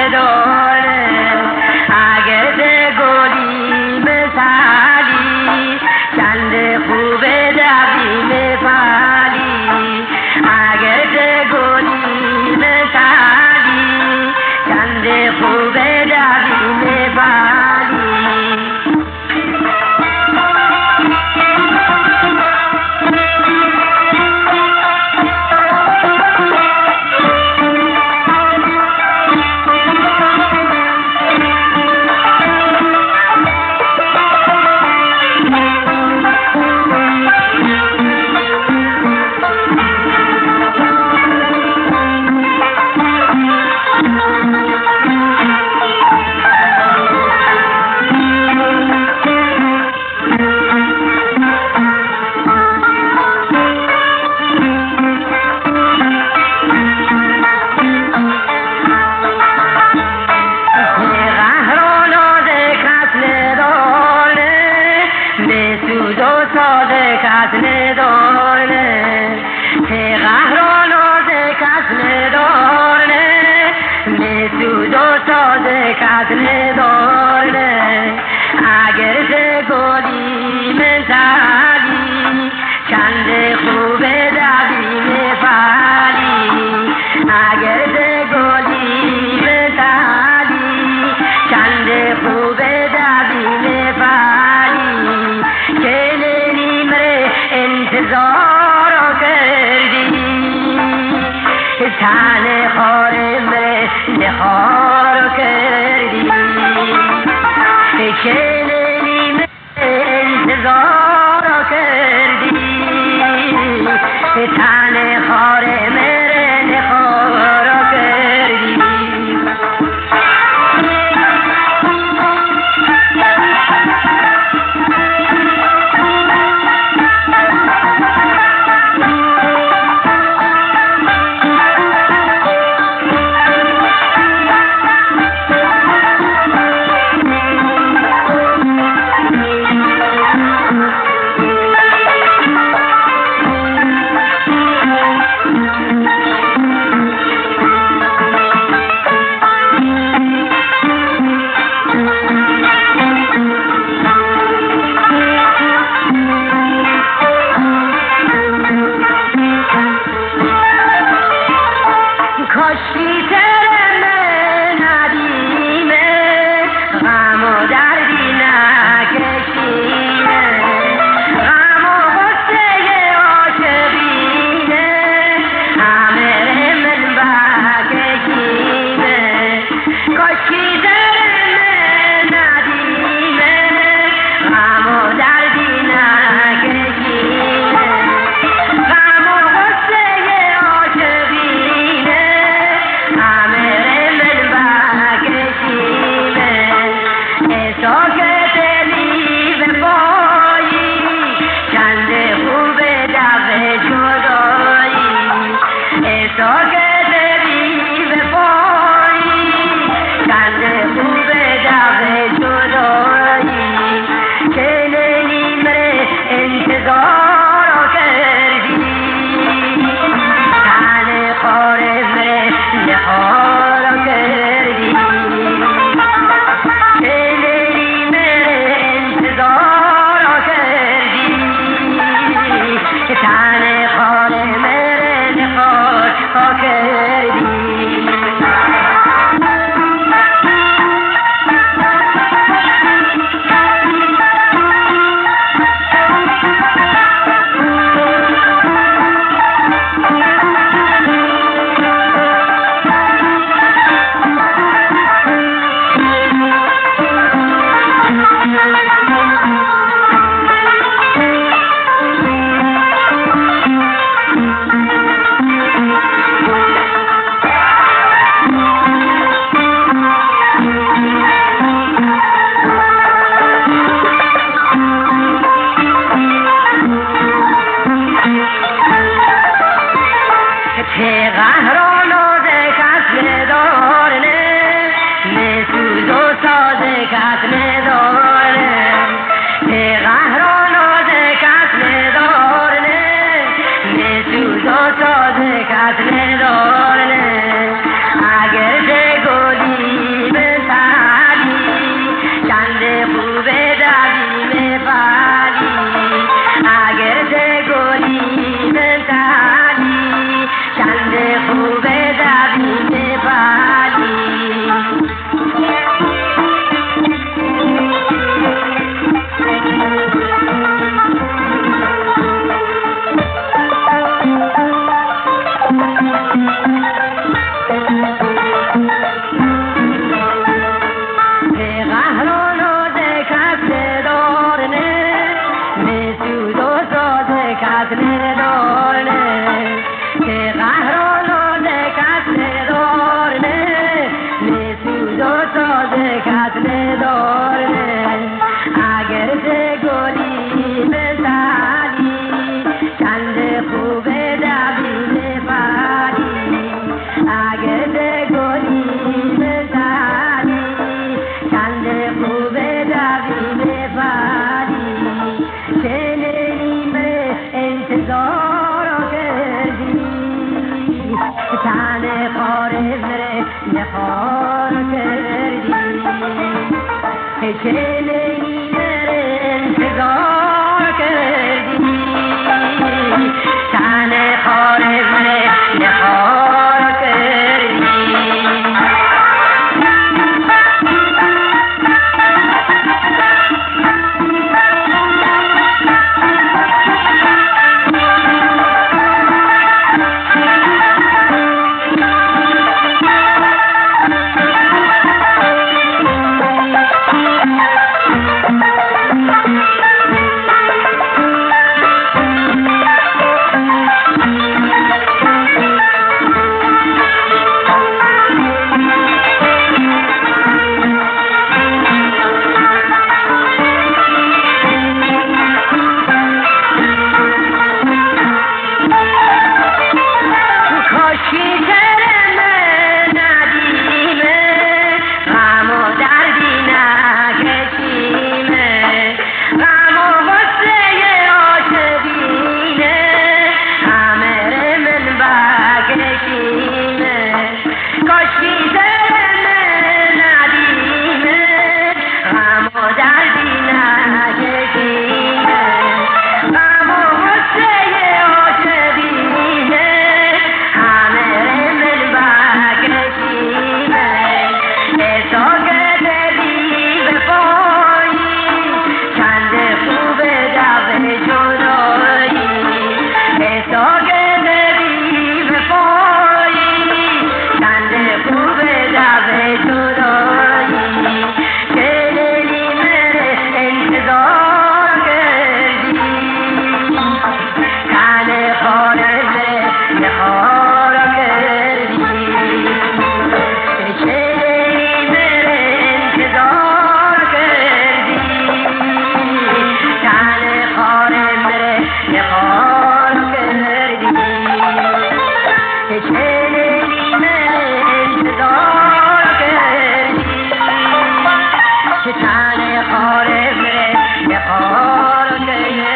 داره اگر ده گلی مثالی چند خوبه دویم پالی اگر ده گلی مثالی چند خوبه دویم پالی کس نداره که قهران و کس نداره به سود و ساز کس نداره اگر ده گلی مثالی چند خوبه دویم پالی اگر ده گلی مثالی چند خوبه دویم پالی که انتظار کردی تن خارم نخار کردی که نیم انتظار کردی تن خارم نخار کردی فصل داره اگر به گلی بزنی چند خوب دویل فری اگر به گلی بزنی چند خوب دویل فری چنین انتظار کردی تن خاره مره نخار کردی چنین انتظار کردی تن خاره مره نخار کردی Tane khare mere, ne khare